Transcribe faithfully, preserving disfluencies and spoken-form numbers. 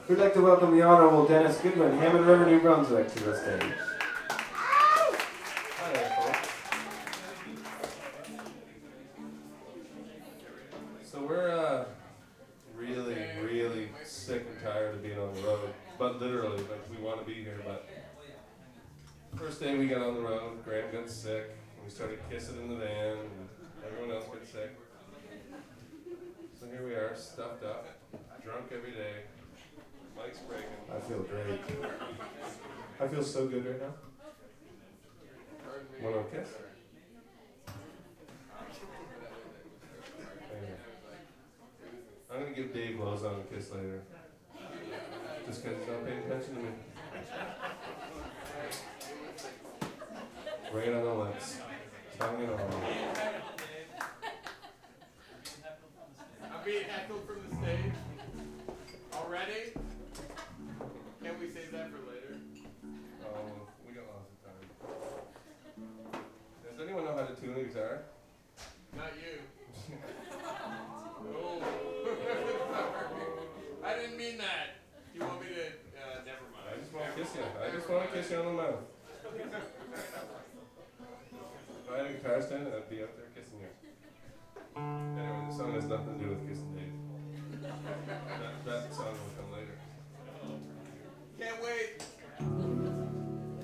We'd like to welcome the Honorable Dennis Goodwin, Hammond River, New Brunswick, to the stage. Hi there, folks. So we're uh, really, really sick and tired of being on the road. But literally, like, we want to be here, but first day we got on the road, Graham got sick, and we started kissing in the van, and everyone else got sick. So here we are, stuffed up, drunk every day. Mike's breaking. I feel great. I feel so good right now. Want to kiss? Anyway. I'm going to give Dave Lozon a kiss later. Just because he's not paying attention to me. Right on the lips. Tongue and all. I'm being heckled from the stage. Already? Can't we save that for later? Oh, we got lots of time. Does anyone know how to tune a guitar? Not you. Oh. I didn't mean that. You want me to, uh, never mind. I just want to kiss you. I just want to kiss you on the mouth. If I had a guitar stand, I'd be up there kissing you. Anyway, the song has nothing to do with kissing Dave. That, that song will come later. Can't wait.